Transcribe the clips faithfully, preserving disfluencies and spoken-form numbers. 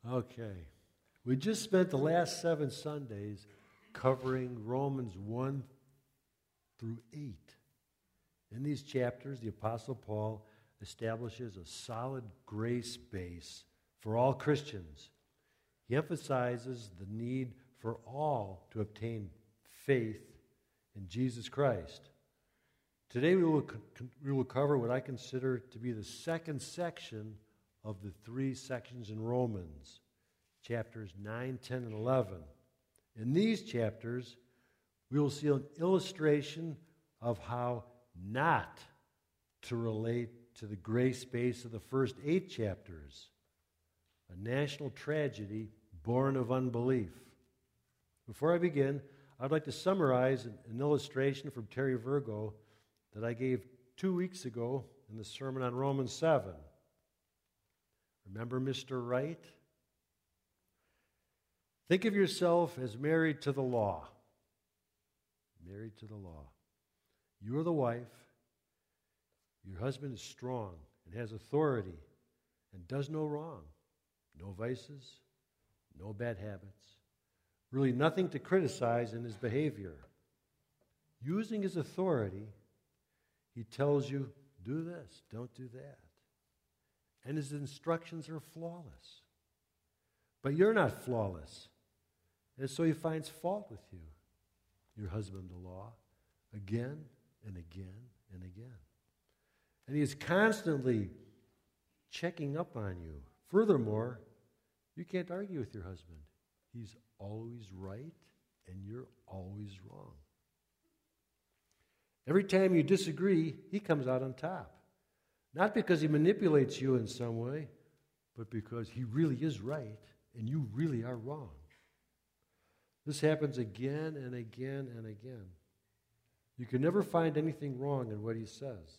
Okay. We just spent the last seven Sundays covering Romans one through eight. In these chapters, the Apostle Paul establishes a solid grace base for all Christians. He emphasizes the need for all to obtain faith in Jesus Christ. Today we will, we will cover what I consider to be the second section of the three sections in Romans, chapters nine, ten, and eleven. In these chapters, we will see an illustration of how not to relate to the grace base of the first eight chapters, a national tragedy born of unbelief. Before I begin, I'd like to summarize an, an illustration from Terry Virgo that I gave two weeks ago in the sermon on Romans seven. Remember Mister Wright? Think of yourself as married to the law. Married to the law. You are the wife. Your husband is strong and has authority and does no wrong. No vices, no bad habits. Really nothing to criticize in his behavior. Using his authority, he tells you, do this, don't do that. And his instructions are flawless. But you're not flawless. And so he finds fault with you, your husband-in-law, again and again and again. And he is constantly checking up on you. Furthermore, you can't argue with your husband. He's always right and you're always wrong. Every time you disagree, he comes out on top. Not because he manipulates you in some way, but because he really is right and you really are wrong. This happens again and again and again. You can never find anything wrong in what he says.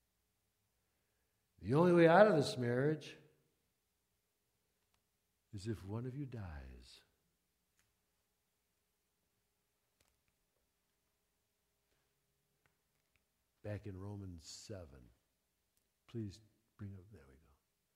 The only way out of this marriage is if one of you dies. Back in Romans seven. Please bring up, there we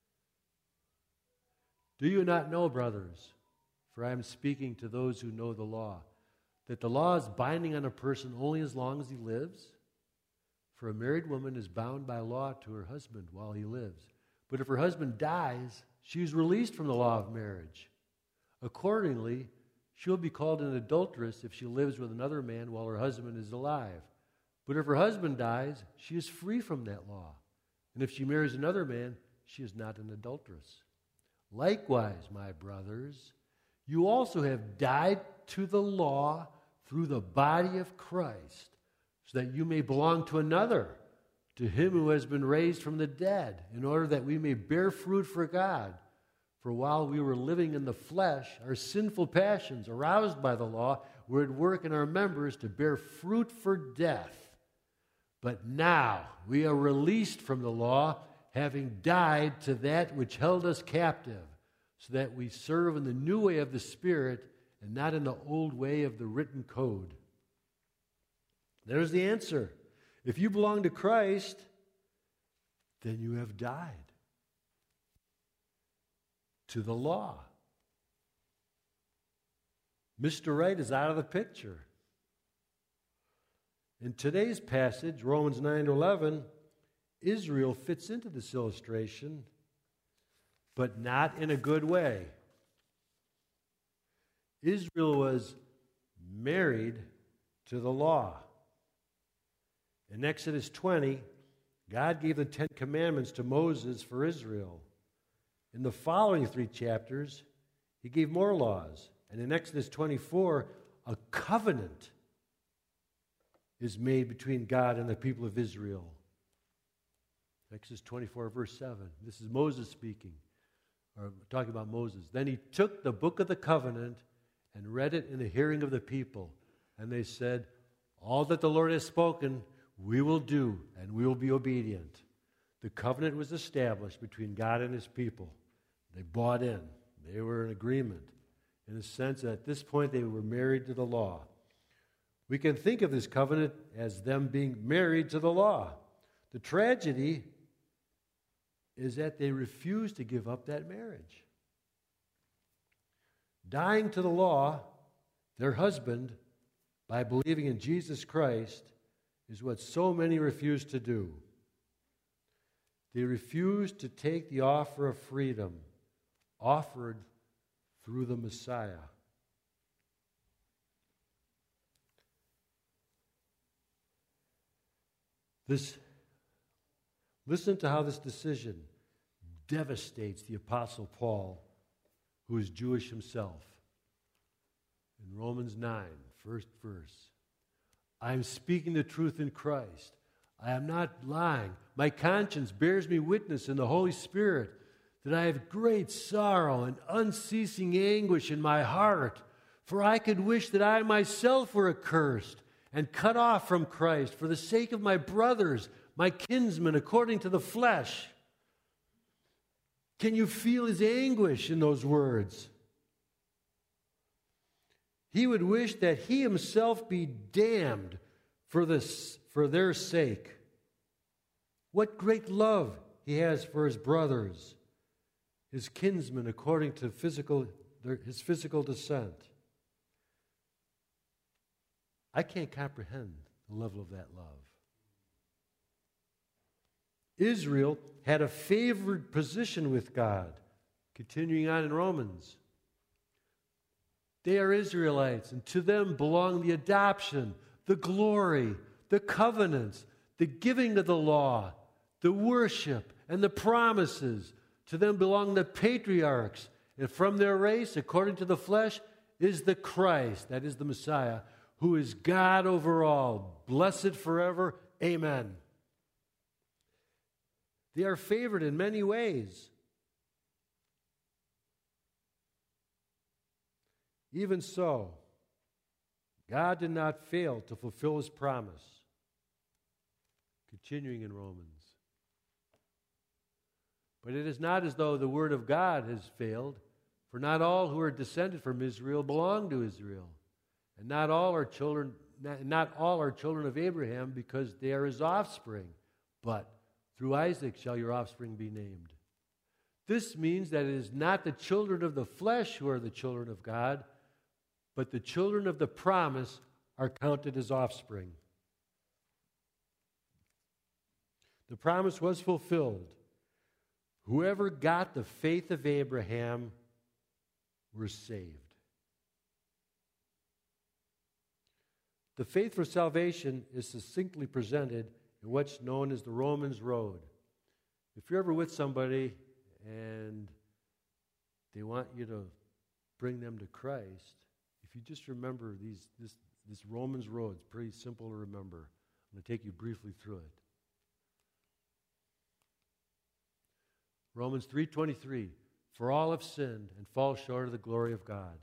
go. Do you not know, brothers, for I am speaking to those who know the law, that the law is binding on a person only as long as he lives? For a married woman is bound by law to her husband while he lives. But if her husband dies, she is released from the law of marriage. Accordingly, she will be called an adulteress if she lives with another man while her husband is alive. But if her husband dies, she is free from that law. And if she marries another man, she is not an adulteress. Likewise, my brothers, you also have died to the law through the body of Christ, so that you may belong to another, to him who has been raised from the dead, in order that we may bear fruit for God. For while we were living in the flesh, our sinful passions, aroused by the law, were at work in our members to bear fruit for death. But now we are released from the law, having died to that which held us captive, so that we serve in the new way of the Spirit and not in the old way of the written code. There's the answer. If you belong to Christ, then you have died to the law. Mister Right is out of the picture. In today's passage, Romans nine to eleven, Israel fits into this illustration, but not in a good way. Israel was married to the law. In Exodus twenty, God gave the Ten Commandments to Moses for Israel. In the following three chapters, he gave more laws. And in Exodus twenty-four, a covenant is made between God and the people of Israel. Exodus twenty-four, verse seven. This is Moses speaking, or talking about Moses. Then he took the book of the covenant and read it in the hearing of the people. And they said, all that the Lord has spoken, we will do, and we will be obedient. The covenant was established between God and his people. They bought in. They were in agreement. In a sense, at this point, they were married to the law. We can think of this covenant as them being married to the law. The tragedy is that they refused to give up that marriage. dying to the law, their husband, by believing in Jesus Christ, is what so many refuse to do. They refuse to take the offer of freedom offered through the Messiah. This, listen to how this decision devastates the Apostle Paul, who is Jewish himself. In Romans nine, first verse, I am speaking the truth in Christ. I am not lying. My conscience bears me witness in the Holy Spirit that I have great sorrow and unceasing anguish in my heart, for I could wish that I myself were accursed and cut off from Christ for the sake of my brothers, my kinsmen, according to the flesh. Can you feel his anguish in those words? He would wish that he himself be damned for this, for their sake. What great love he has for his brothers, his kinsmen, according to physical, their, his physical descent. I can't comprehend the level of that love. Israel had a favored position with God. Continuing on in Romans. They are Israelites, and to them belong the adoption, the glory, the covenants, the giving of the law, the worship, and the promises. To them belong the patriarchs, and from their race, according to the flesh, is the Christ, that is the Messiah, who is God over all, blessed forever. Amen. They are favored in many ways. Even so, God did not fail to fulfill his promise. Continuing in Romans. But it is not as though the word of God has failed, for not all who are descended from Israel belong to Israel, and not all are children, not all are children of Abraham, because they are his offspring, but through Isaac shall your offspring be named. This means that it is not the children of the flesh who are the children of God, but the children of the promise are counted as offspring. The promise was fulfilled. Whoever got the faith of Abraham were saved. The faith for salvation is succinctly presented in what's known as the Romans Road. If you're ever with somebody and they want you to bring them to Christ, if you just remember these, this, this Romans Road, it's pretty simple to remember. I'm going to take you briefly through it. Romans three twenty-three, for all have sinned and fall short of the glory of God.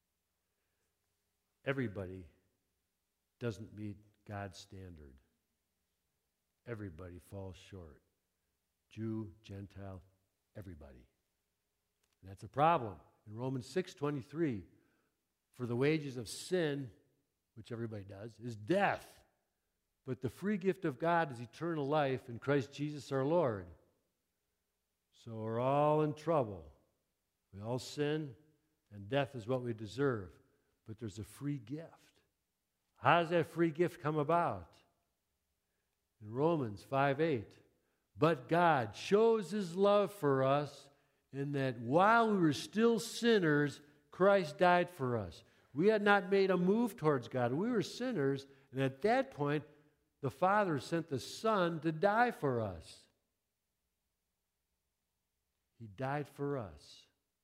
Everybody doesn't meet God's standard. Everybody falls short. Jew, Gentile, everybody. And that's a problem. In Romans six twenty-three, for the wages of sin, which everybody does, is death. But the free gift of God is eternal life in Christ Jesus our Lord. So we're all in trouble. We all sin, and death is what we deserve. But there's a free gift. How does that free gift come about? In Romans five eight, but God shows his love for us in that while we were still sinners, Christ died for us. We had not made a move towards God. We were sinners, and at that point, the Father sent the Son to die for us. He died for us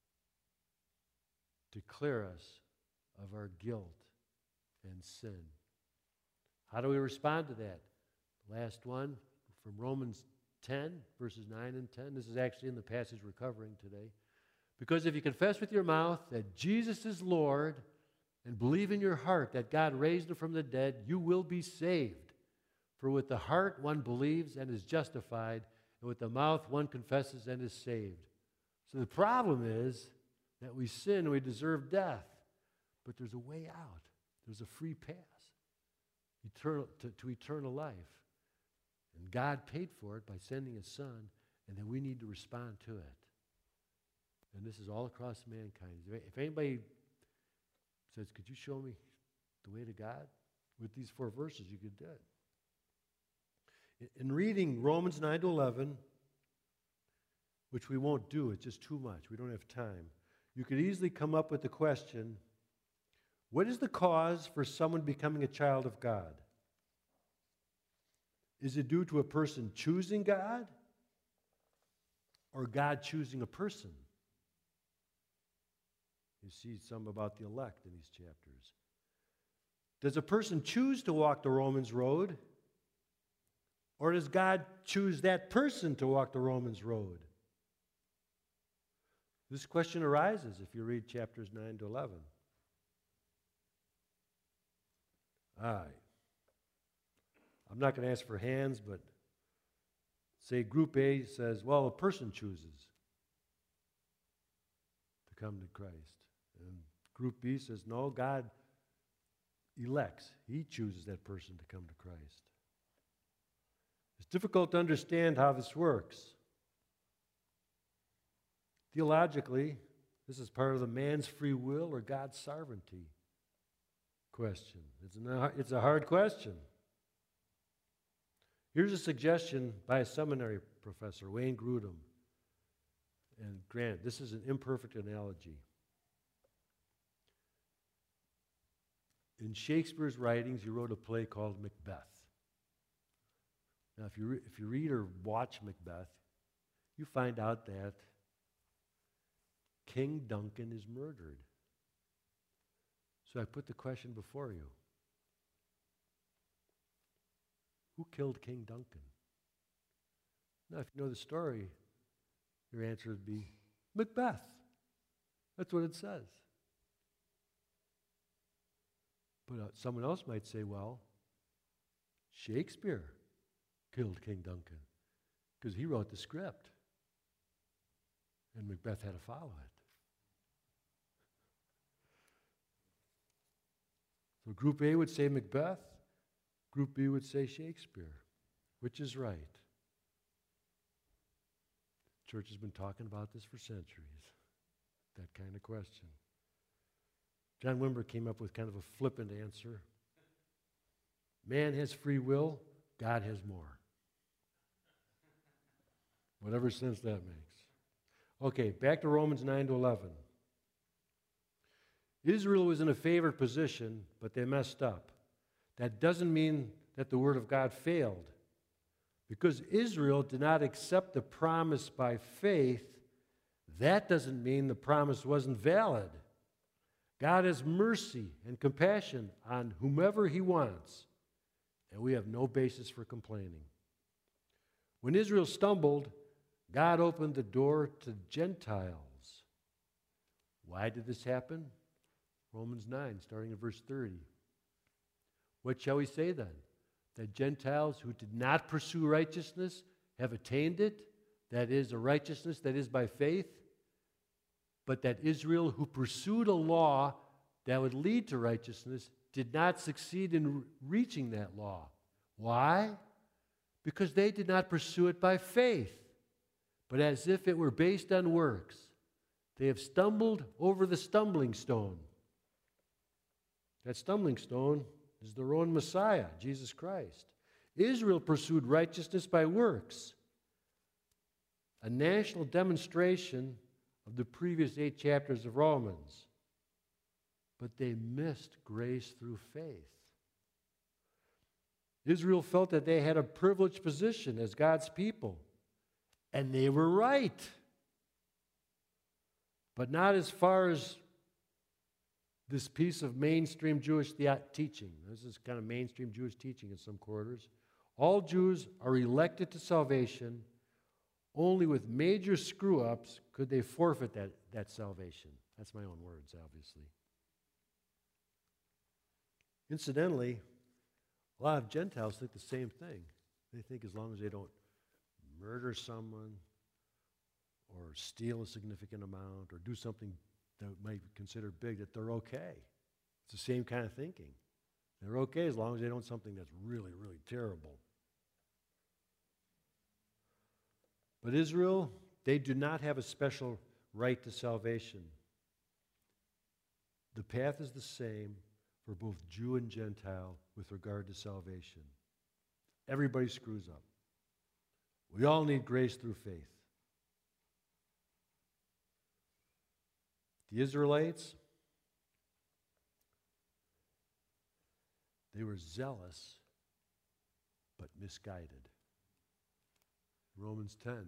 to clear us of our guilt and sin. How do we respond to that? Last one from Romans ten, verses nine and ten. This is actually in the passage we're covering today. Because if you confess with your mouth that Jesus is Lord and believe in your heart that God raised him from the dead, you will be saved. For with the heart one believes and is justified, and with the mouth one confesses and is saved. So the problem is that we sin and we deserve death. But there's a way out. There's a free pass eternal, to, to eternal life. And God paid for it by sending his Son, and then we need to respond to it. And this is all across mankind. If anybody says, could you show me the way to God? With these four verses, you could do it. In reading Romans nine to eleven, which we won't do, it's just too much. We don't have time. You could easily come up with the question, what is the cause for someone becoming a child of God? Is it due to a person choosing God or God choosing a person? You see some about the elect in these chapters. Does a person choose to walk the Romans road, or does God choose that person to walk the Romans road? This question arises if you read chapters nine to eleven. All right. I'm not going to ask for hands, but say Group A says, well, a person chooses to come to Christ. And Group B says, no, God elects. He chooses that person to come to Christ. It's difficult to understand how this works. Theologically, this is part of the man's free will or God's sovereignty question. It's, an, it's a hard question. Here's a suggestion by a seminary professor, Wayne Grudem. And granted, this is an imperfect analogy. In Shakespeare's writings, he wrote a play called Macbeth. Now, if you, re- if you read or watch Macbeth, you find out that King Duncan is murdered. So I put the question before you. Who killed King Duncan? Now, if you know the story, your answer would be Macbeth. That's what it says. But uh, someone else might say, well, Shakespeare killed King Duncan because he wrote the script. And Macbeth had to follow it. So Group A would say Macbeth. Group B would say Shakespeare. Which is right? The church has been talking about this for centuries. That kind of question. John Wimber came up with kind of a flippant answer. Man has free will, God has more. Whatever sense that makes. Okay, back to Romans nine to eleven. Israel was in a favored position, but they messed up. That doesn't mean that the word of God failed. Because Israel did not accept the promise by faith, that doesn't mean the promise wasn't valid. God has mercy and compassion on whomever he wants, and we have no basis for complaining. When Israel stumbled, God opened the door to Gentiles. Why did this happen? Romans nine, starting at verse thirty. What shall we say then? That Gentiles who did not pursue righteousness have attained it, that is, a righteousness that is by faith, but that Israel who pursued a law that would lead to righteousness did not succeed in reaching that law. Why? Because they did not pursue it by faith, but as if it were based on works. They have stumbled over the stumbling stone. That stumbling stone is their own Messiah, Jesus Christ. Israel pursued righteousness by works, a national demonstration of the previous eight chapters of Romans. But they missed grace through faith. Israel felt that they had a privileged position as God's people, and they were right. But not as far as this piece of mainstream Jewish the- teaching. This is kind of mainstream Jewish teaching in some quarters. All Jews are elected to salvation. Only with major screw-ups could they forfeit that, that salvation. That's my own words, obviously. Incidentally, a lot of Gentiles think the same thing. They think as long as they don't murder someone or steal a significant amount or do something that might be considered big, that they're okay. It's the same kind of thinking. They're okay as long as they don't do something that's really, really terrible. But Israel, they do not have a special right to salvation. The path is the same for both Jew and Gentile with regard to salvation. Everybody screws up. We all need grace through faith. The Israelites, they were zealous but misguided. Romans ten.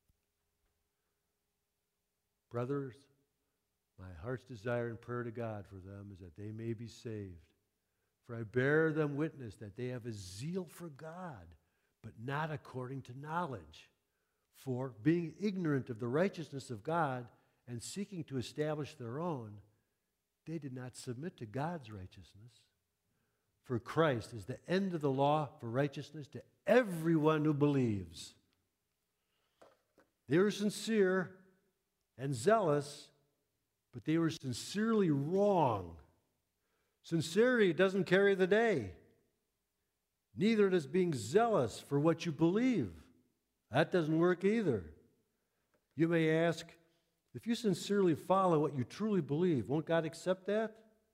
Brothers, my heart's desire and prayer to God for them is that they may be saved. For I bear them witness that they have a zeal for God, but not according to knowledge. For being ignorant of the righteousness of God and seeking to establish their own, they did not submit to God's righteousness. For Christ is the end of the law for righteousness to everyone who believes. They were sincere and zealous, but they were sincerely wrong. Sincerity doesn't carry the day. Neither does being zealous for what you believe. That doesn't work either. You may ask, if you sincerely follow what you truly believe, won't God accept that?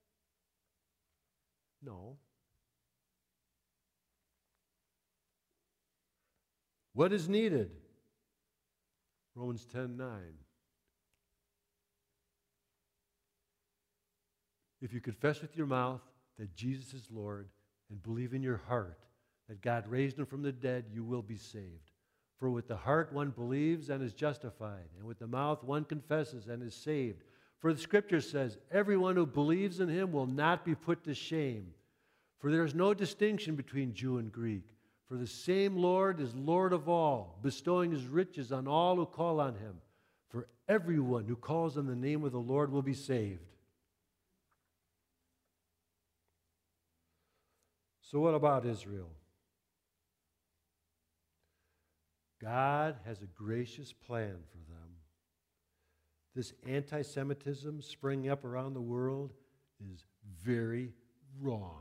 No. What is needed? Romans ten nine. If you confess with your mouth that Jesus is Lord and believe in your heart that God raised him from the dead, you will be saved. For with the heart one believes and is justified, and with the mouth one confesses and is saved. For the Scripture says, everyone who believes in him will not be put to shame. For there is no distinction between Jew and Greek. For the same Lord is Lord of all, bestowing his riches on all who call on him. For everyone who calls on the name of the Lord will be saved. So what about Israel? God has a gracious plan for them. This anti-Semitism springing up around the world is very wrong.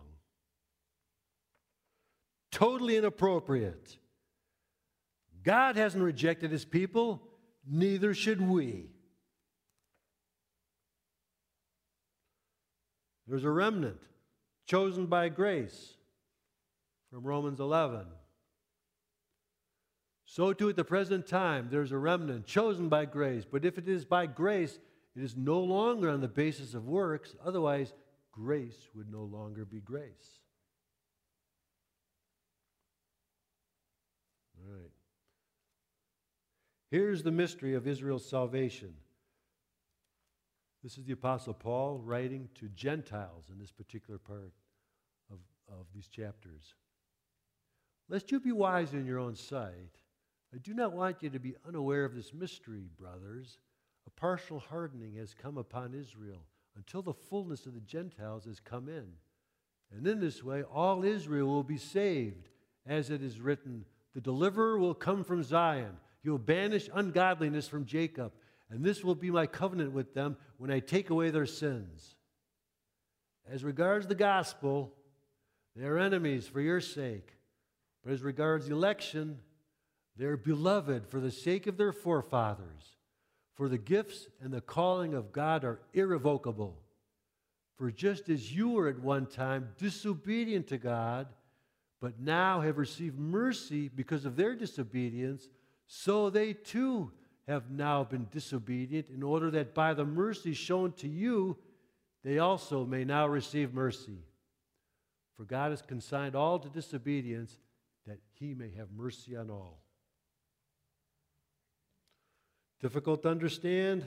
Totally inappropriate. God hasn't rejected his people, neither should we. There's a remnant chosen by grace from Romans eleven. So too at the present time, there's a remnant chosen by grace. But if it is by grace, it is no longer on the basis of works. Otherwise, grace would no longer be grace. All right. Here's the mystery of Israel's salvation. This is the Apostle Paul writing to Gentiles in this particular part of, of these chapters. Lest you be wise in your own sight, I do not want you to be unaware of this mystery, brothers. A partial hardening has come upon Israel until the fullness of the Gentiles has come in. And in this way, all Israel will be saved. As it is written, the deliverer will come from Zion. He will banish ungodliness from Jacob. And this will be my covenant with them when I take away their sins. As regards the gospel, they are enemies for your sake. But as regards election, they are beloved for the sake of their forefathers. For the gifts and the calling of God are irrevocable. For just as you were at one time disobedient to God, but now have received mercy because of their disobedience, so they too have now been disobedient, in order that by the mercy shown to you, they also may now receive mercy. For God has consigned all to disobedience, that he may have mercy on all. Difficult to understand?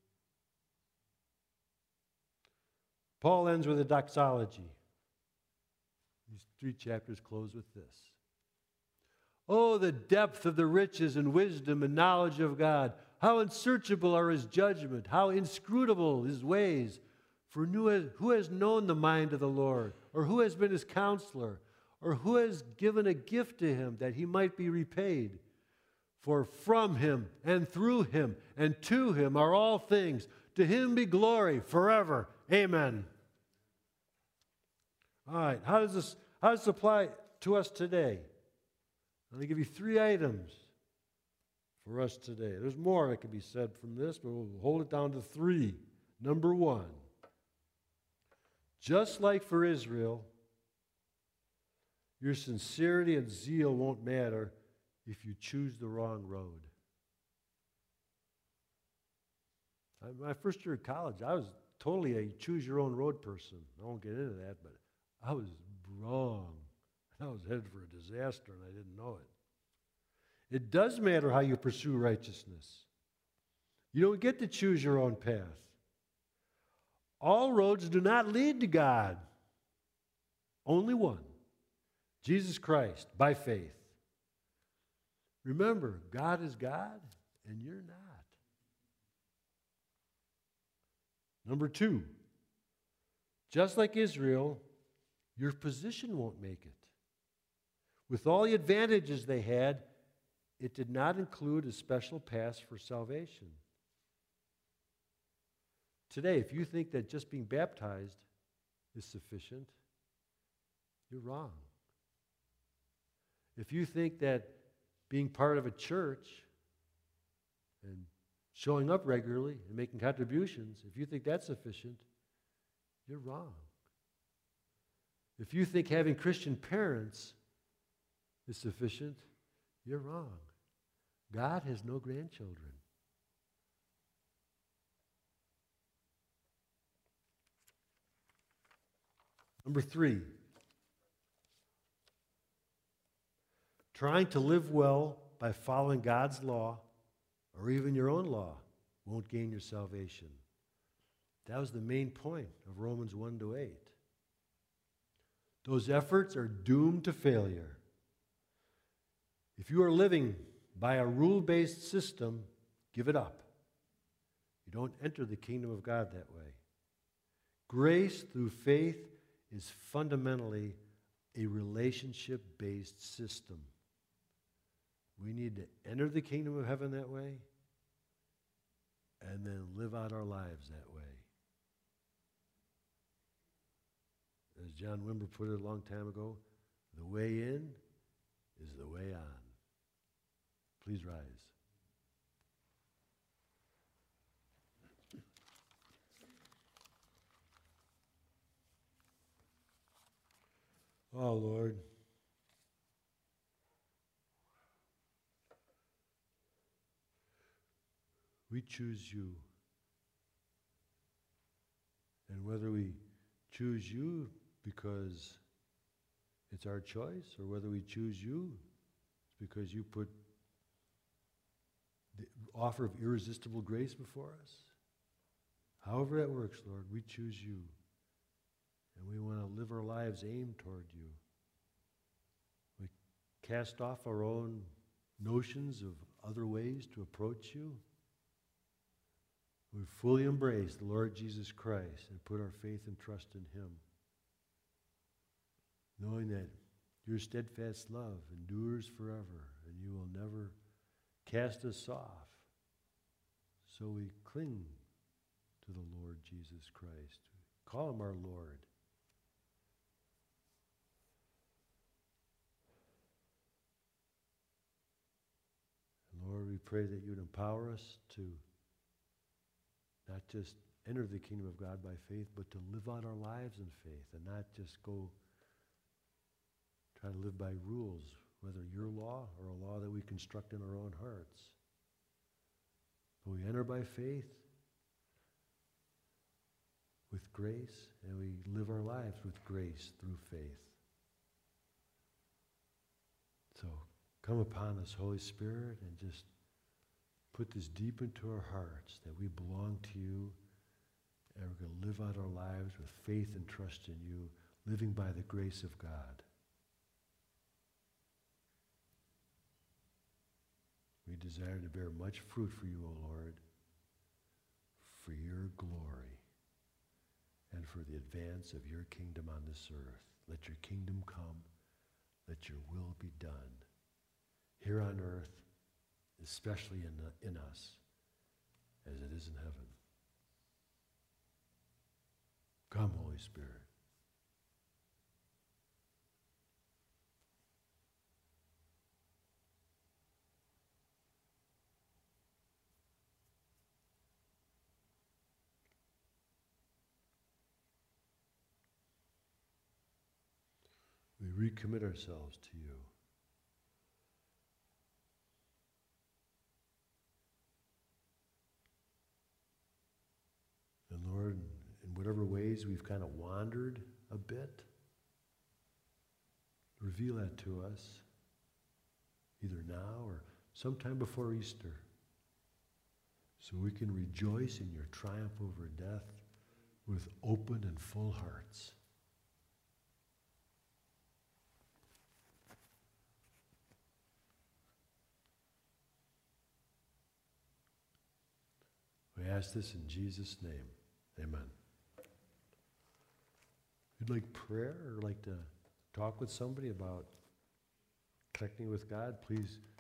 Paul ends with a doxology. These three chapters close with this. Oh, the depth of the riches and wisdom and knowledge of God. How unsearchable are his judgment. How inscrutable his ways. For who has known the mind of the Lord? Or who has been his counselor? Or who has given a gift to him that he might be repaid? For from him and through him and to him are all things. To him be glory forever. Amen. All right, how does this, how does this apply to us today? I'm going to give you three items for us today. There's more that can be said from this, but we'll hold it down to three. Number one, Just like for Israel, your sincerity and zeal won't matter if you choose the wrong road. My first year of college, I was totally a choose-your-own-road person. I won't get into that, but I was wrong. I was headed for a disaster, and I didn't know it. It does matter how you pursue righteousness. You don't get to choose your own path. All roads do not lead to God. Only one. Jesus Christ, by faith. Remember, God is God, and you're not. Number two, just like Israel, your position won't make it. With all the advantages they had, it did not include a special pass for salvation. Today, if you think that just being baptized is sufficient, you're wrong. If you think that being part of a church and showing up regularly and making contributions, if you think that's sufficient, you're wrong. If you think having Christian parents is sufficient, you're wrong. God has no grandchildren. Number three, trying to live well by following God's law or even your own law won't gain your salvation. That was the main point of Romans one to eight. Those efforts are doomed to failure. If you are living by a rule-based system, give it up. You don't enter the kingdom of God that way. Grace through faith is fundamentally a relationship-based system. We need to enter the kingdom of heaven that way and then live out our lives that way. As John Wimber put it a long time ago, the way in is the way on. Please rise. Oh, Lord. We choose you. And whether we choose you because it's our choice, or whether we choose you because you put the offer of irresistible grace before us, however that works, Lord, we choose you. And we want to live our lives aimed toward you. We cast off our own notions of other ways to approach you. We fully embrace the Lord Jesus Christ and put our faith and trust in him, knowing that your steadfast love endures forever and you will never cast us off. So we cling to the Lord Jesus Christ. Call him our Lord. Lord, we pray that you'd empower us to not just enter the kingdom of God by faith, but to live out our lives in faith and not just go try to live by rules, whether your law or a law that we construct in our own hearts. But we enter by faith with grace, and we live our lives with grace through faith. So come upon us, Holy Spirit, and just put this deep into our hearts that we belong to you, and we're going to live out our lives with faith and trust in you, living by the grace of God. We desire to bear much fruit for you, O Lord, for your glory and for the advance of your kingdom on this earth. Let your kingdom come. Let your will be done here on earth, especially in, in us, as it is in heaven. Come, Holy Spirit. recommit ourselves to you. And Lord, in whatever ways we've kind of wandered a bit, reveal that to us, either now or sometime before Easter, so we can rejoice in your triumph over death with open and full hearts. We ask this in Jesus' name. Amen. If you'd like prayer or like to talk with somebody about connecting with God, please